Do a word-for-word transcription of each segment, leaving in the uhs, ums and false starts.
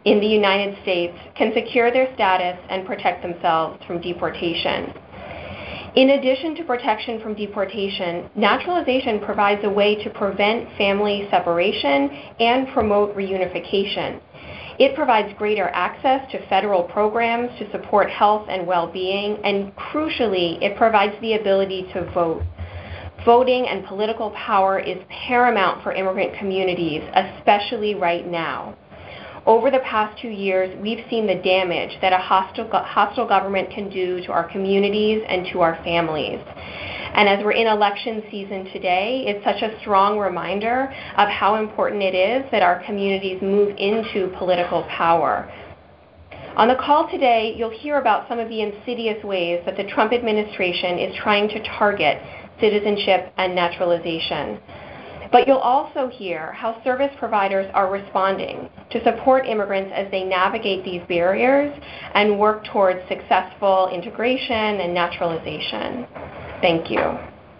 in the United States can secure their status and protect themselves from deportation. In addition to protection from deportation, naturalization provides a way to prevent family separation and promote reunification. It provides greater access to federal programs to support health and well-being, and crucially, it provides the ability to vote. Voting and political power is paramount for immigrant communities, especially right now. Over the past two years, we've seen the damage that a hostile, hostile government can do to our communities and to our families. And as we're in election season today, it's such a strong reminder of how important it is that our communities move into political power. On the call today, you'll hear about some of the insidious ways that the Trump administration is trying to target citizenship and naturalization. But you'll also hear how service providers are responding to support immigrants as they navigate these barriers and work towards successful integration and naturalization. Thank you.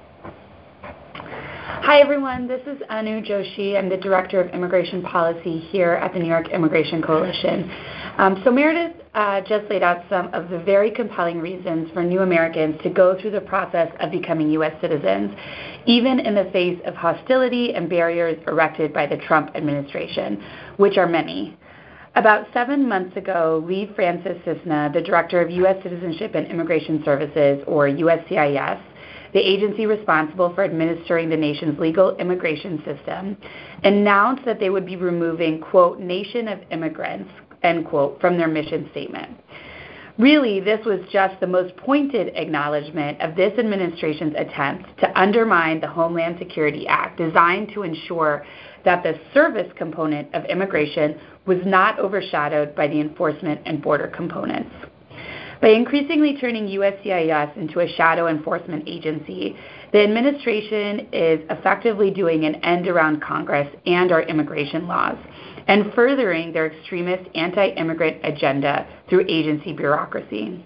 Hi, everyone. This is Anu Joshi. I'm the Director of Immigration Policy here at the New York Immigration Coalition. Um, so Meredith uh, just laid out some of the very compelling reasons for new Americans to go through the process of becoming U S citizens, even in the face of hostility and barriers erected by the Trump administration, which are many. About seven months ago, Lee Francis Cisna, the Director of U S Citizenship and Immigration Services, or U S C I S, the agency responsible for administering the nation's legal immigration system, announced that they would be removing, quote, nation of immigrants, end quote, from their mission statement. Really, this was just the most pointed acknowledgement of this administration's attempt to undermine the Homeland Security Act, designed to ensure that the service component of immigration was not overshadowed by the enforcement and border components. By increasingly turning U S C I S into a shadow enforcement agency, the administration is effectively doing an end around Congress and our immigration laws, and furthering their extremist anti-immigrant agenda through agency bureaucracy.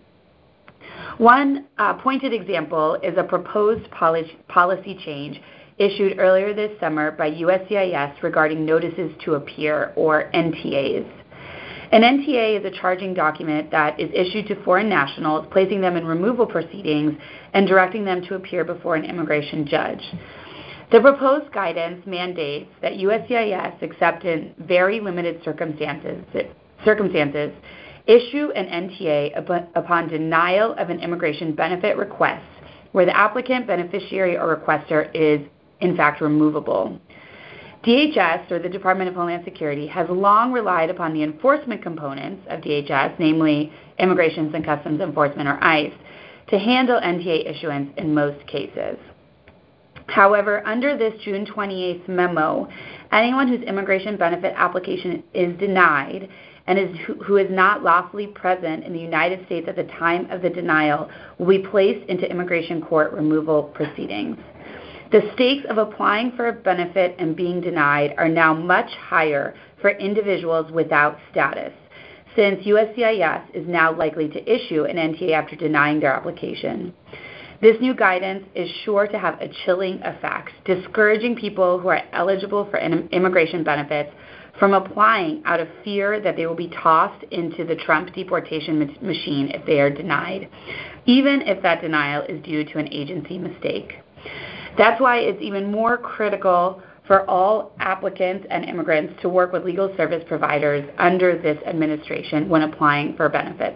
One uh, pointed example is a proposed policy change issued earlier this summer by U S C I S regarding notices to appear, or N T As. An N T A is a charging document that is issued to foreign nationals, placing them in removal proceedings and directing them to appear before an immigration judge. The proposed guidance mandates that U S C I S, except in very limited circumstances, circumstances issue an N T A upon denial of an immigration benefit request where the applicant, beneficiary, or requester is, in fact, removable. D H S, or the Department of Homeland Security, has long relied upon the enforcement components of D H S, namely Immigration and Customs Enforcement, or ICE, to handle N T A issuance in most cases. However, under this June twenty-eighth memo, anyone whose immigration benefit application is denied and is, who is not lawfully present in the United States at the time of the denial will be placed into immigration court removal proceedings. The stakes of applying for a benefit and being denied are now much higher for individuals without status, since U S C I S is now likely to issue an N T A after denying their application. This new guidance is sure to have a chilling effect, discouraging people who are eligible for immigration benefits from applying out of fear that they will be tossed into the Trump deportation machine if they are denied, even if that denial is due to an agency mistake. That's why it's even more critical for all applicants and immigrants to work with legal service providers under this administration when applying for benefits.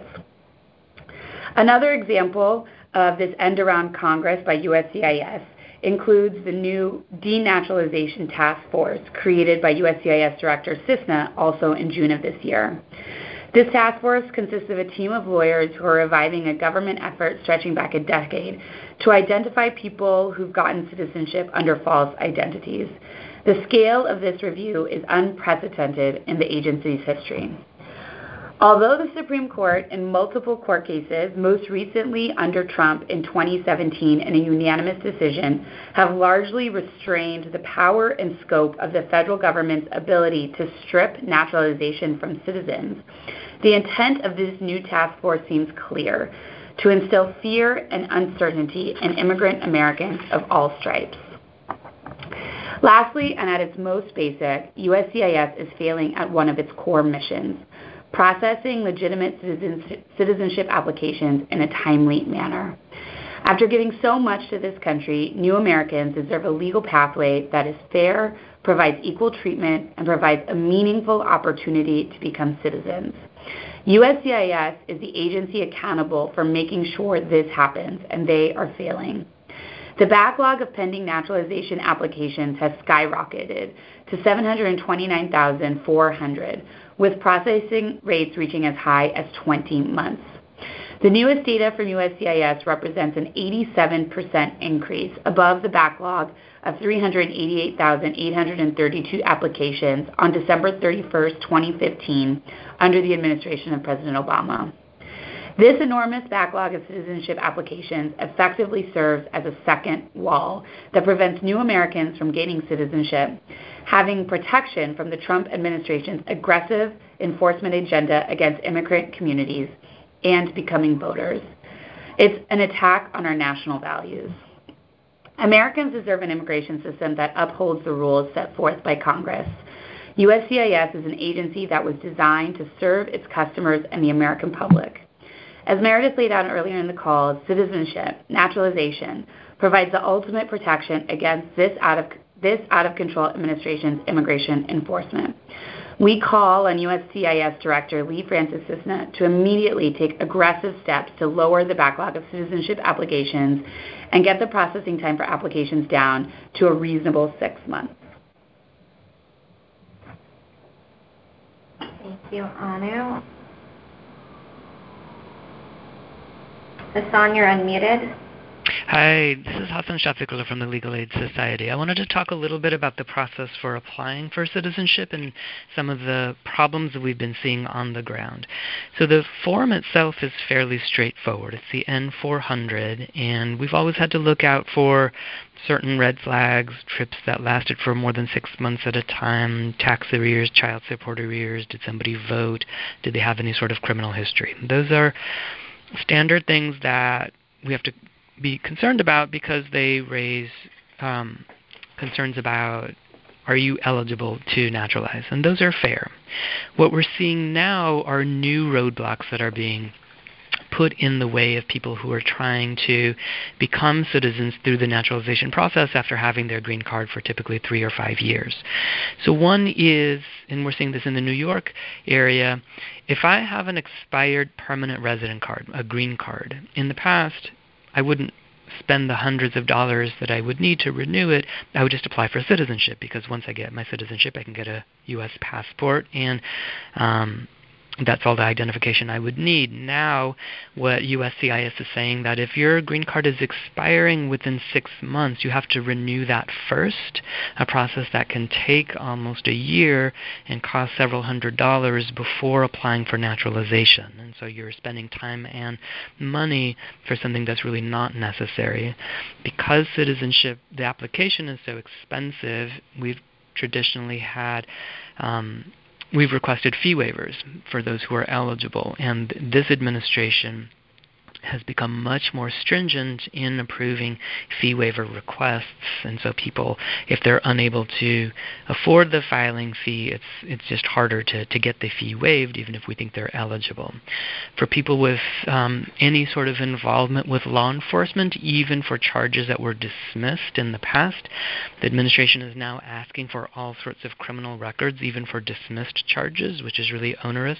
Another example of this end around Congress by U S C I S includes the new Denaturalization Task Force created by U S C I S Director Cisna also in June of this year. This task force consists of a team of lawyers who are reviving a government effort stretching back a decade to identify people who've gotten citizenship under false identities. The scale of this review is unprecedented in the agency's history. Although the Supreme Court, in multiple court cases, most recently under Trump in twenty seventeen in a unanimous decision, have largely restrained the power and scope of the federal government's ability to strip naturalization from citizens, the intent of this new task force seems clear: to instill fear and uncertainty in immigrant Americans of all stripes. Lastly, and at its most basic, U S C I S is failing at one of its core missions: processing legitimate citizenship applications in a timely manner. After giving so much to this country, new Americans deserve a legal pathway that is fair, provides equal treatment, and provides a meaningful opportunity to become citizens. U S C I S is the agency accountable for making sure this happens, and they are failing. The backlog of pending naturalization applications has skyrocketed to seven hundred twenty-nine thousand four hundred, with processing rates reaching as high as twenty months. The newest data from U S C I S represents an eighty-seven percent increase above the backlog of three hundred eighty-eight thousand eight hundred thirty-two applications on December thirty-first, twenty fifteen, under the administration of President Obama. This enormous backlog of citizenship applications effectively serves as a second wall that prevents new Americans from gaining citizenship, having protection from the Trump administration's aggressive enforcement agenda against immigrant communities, and becoming voters. It's an attack on our national values. Americans deserve an immigration system that upholds the rules set forth by Congress. U S C I S is an agency that was designed to serve its customers and the American public. As Meredith laid out earlier in the call, citizenship, naturalization, provides the ultimate protection against this out of this out-of-control administration's immigration enforcement. We call on U S C I S Director Lee Francis Cisna to immediately take aggressive steps to lower the backlog of citizenship applications and get the processing time for applications down to a reasonable six months. Thank you, Anu. Hassan, you're unmuted. Hi, this is Hassan Shafiqullah from the Legal Aid Society. I wanted to talk a little bit about the process for applying for citizenship and some of the problems that we've been seeing on the ground. So the form itself is fairly straightforward. It's the N four hundred, and we've always had to look out for certain red flags, trips that lasted for more than six months at a time, tax arrears, child support arrears, did somebody vote, did they have any sort of criminal history. Those are standard things that we have to be concerned about because they raise um, concerns about, are you eligible to naturalize? And those are fair. What we're seeing now are new roadblocks that are being put in the way of people who are trying to become citizens through the naturalization process after having their green card for typically three or five years. So one is, and we're seeing this in the New York area, if I have an expired permanent resident card, a green card, in the past, I wouldn't spend the hundreds of dollars that I would need to renew it. I would just apply for citizenship, because once I get my citizenship, I can get a U S passport, and um, that's all the identification I would need. Now, what U S C I S is saying, that if your green card is expiring within six months, you have to renew that first, a process that can take almost a year and cost several hundred dollars before applying for naturalization. And so you're spending time and money for something that's really not necessary. Because citizenship, the application is so expensive, we've traditionally had um, We've requested fee waivers for those who are eligible, and this administration has become much more stringent in approving fee waiver requests. And so people, if they're unable to afford the filing fee, it's it's just harder to, to get the fee waived, even if we think they're eligible. For people with um, any sort of involvement with law enforcement, even for charges that were dismissed in the past, the administration is now asking for all sorts of criminal records, even for dismissed charges, which is really onerous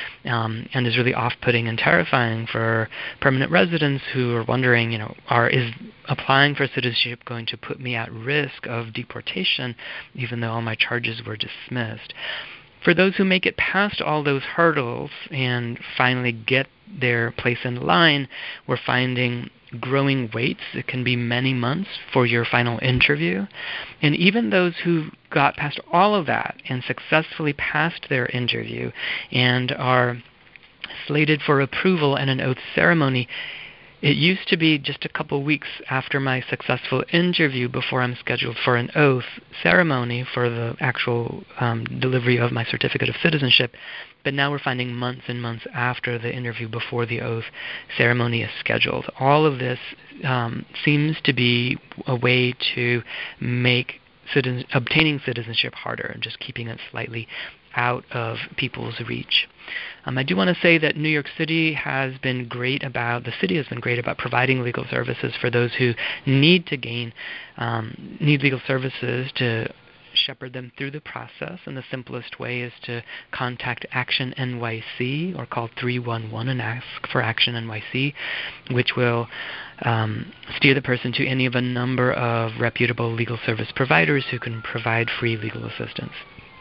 um, and is really off-putting and terrifying for permanent residents who are wondering, you know, are is applying for citizenship going to put me at risk of deportation, even though all my charges were dismissed? For those who make it past all those hurdles and finally get their place in line, we're finding growing waits. It can be many months for your final interview. And even those who got past all of that and successfully passed their interview and are slated for approval and an oath ceremony, it used to be just a couple weeks after my successful interview before I'm scheduled for an oath ceremony for the actual um, delivery of my certificate of citizenship. But now we're finding months and months after the interview before the oath ceremony is scheduled. All of this um, seems to be a way to make citizen, obtaining citizenship harder and just keeping it slightly out of people's reach. Um, I do want to say that New York City has been great about, the city has been great about providing legal services for those who need to gain, um, need legal services to shepherd them through the process, and the simplest way is to contact Action N Y C or call three one one and ask for Action N Y C, which will um, steer the person to any of a number of reputable legal service providers who can provide free legal assistance.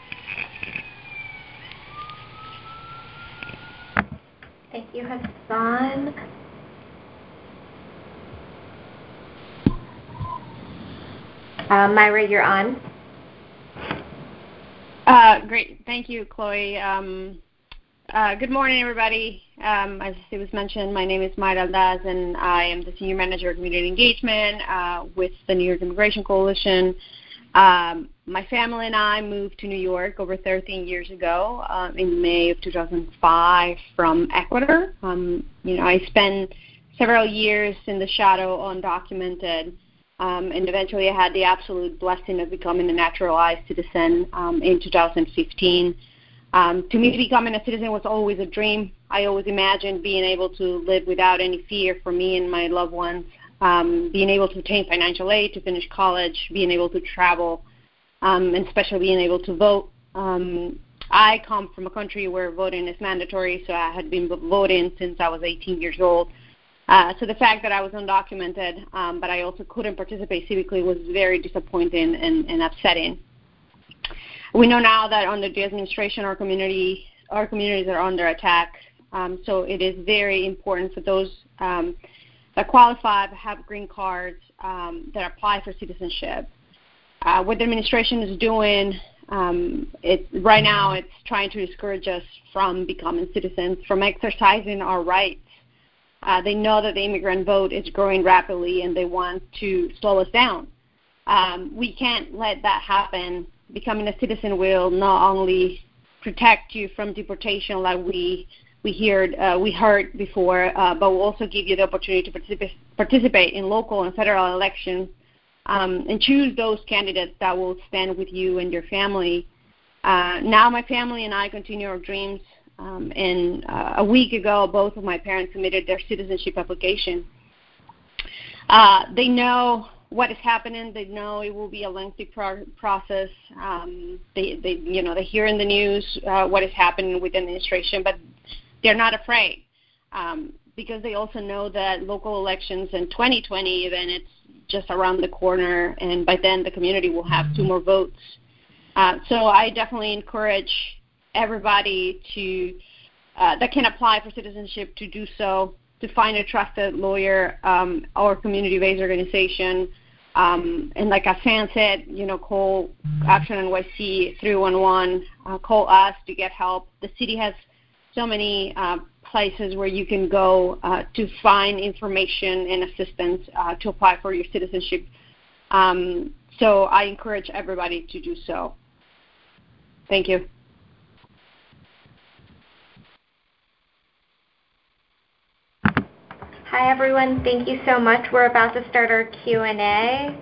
Thank you, Hassan. Uh, Myra, you're on. Uh, great. Thank you, Chloe. Um, uh, good morning, everybody. Um, as it was mentioned, my name is Mayra Aldaz, and I am the Senior Manager of Community Engagement uh, with the New York Immigration Coalition. Um, my family and I moved to New York over thirteen years ago uh, in May of two thousand five from Ecuador. Um, you know, I spent several years in the shadow, undocumented, Um, and eventually I had the absolute blessing of becoming a naturalized citizen um, in two thousand fifteen. Um, to me, becoming a citizen was always a dream. I always imagined being able to live without any fear for me and my loved ones, um, being able to obtain financial aid to finish college, being able to travel, um, and especially being able to vote. Um, I come from a country where voting is mandatory, so I had been voting since I was eighteen years old. Uh, so the fact that I was undocumented, um, but I also couldn't participate civically, was very disappointing and, and upsetting. We know now that under the administration, our community, our communities are under attack. Um, so it is very important for those um, that qualify, have green cards, um, that apply for citizenship. Uh, what the administration is doing um, it, right now, it's trying to discourage us from becoming citizens, from exercising our rights. Uh, they know that the immigrant vote is growing rapidly, and they want to slow us down. Um, we can't let that happen. Becoming a citizen will not only protect you from deportation, like we we heard uh, we heard before, uh, but will also give you the opportunity to participate participate in local and federal elections, um, and choose those candidates that will stand with you and your family. Uh, now, my family and I continue our dreams. Um, and uh, a week ago, both of my parents submitted their citizenship application. Uh, they know what is happening. They know it will be a lengthy pro- process. Um, they, they, you know, they hear in the news uh, what is happening with the administration, but they're not afraid um, because they also know that local elections in twenty twenty, even it's just around the corner, and by then the community will have two more votes. Uh, so I definitely encourage everybody to uh, that can apply for citizenship to do so, to find a trusted lawyer um, or community-based organization. Um, and like Hassan said, you know, call Action N Y C three one one, uh, call us to get help. The city has so many uh, places where you can go uh, to find information and assistance uh, to apply for your citizenship. Um, so I encourage everybody to do so. Thank you. Hi, everyone. Thank you so much. We're about to start our Q and A.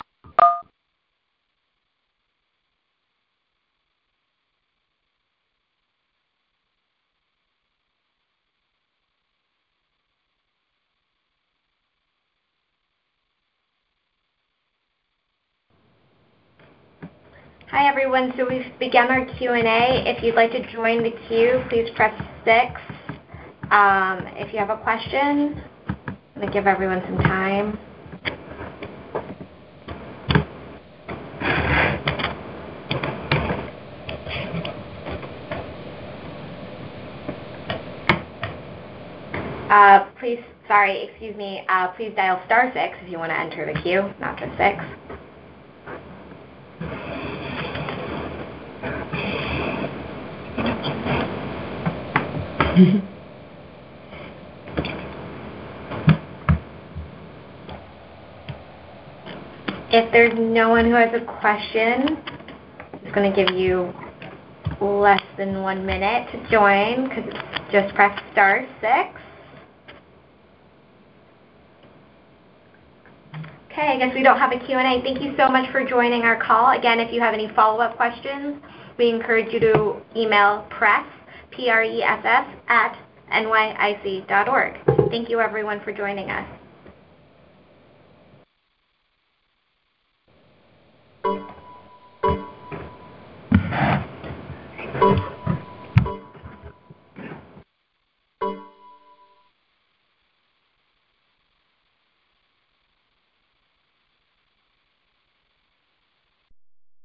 Hi, everyone. So we've begun our Q and A. If you'd like to join the queue, please press six. Um, if you have a question, I'm going to give everyone some time. Uh, please, sorry, excuse me, uh, please dial star six if you want to enter the queue, not just six. If there's no one who has a question, I'm just going to give you less than one minute to join, because just press star six. Okay, I guess we don't have a Q and A. Thank you so much for joining our call. Again, if you have any follow-up questions, we encourage you to email press, P R E S S, at N Y I C dot org. Thank you, everyone, for joining us.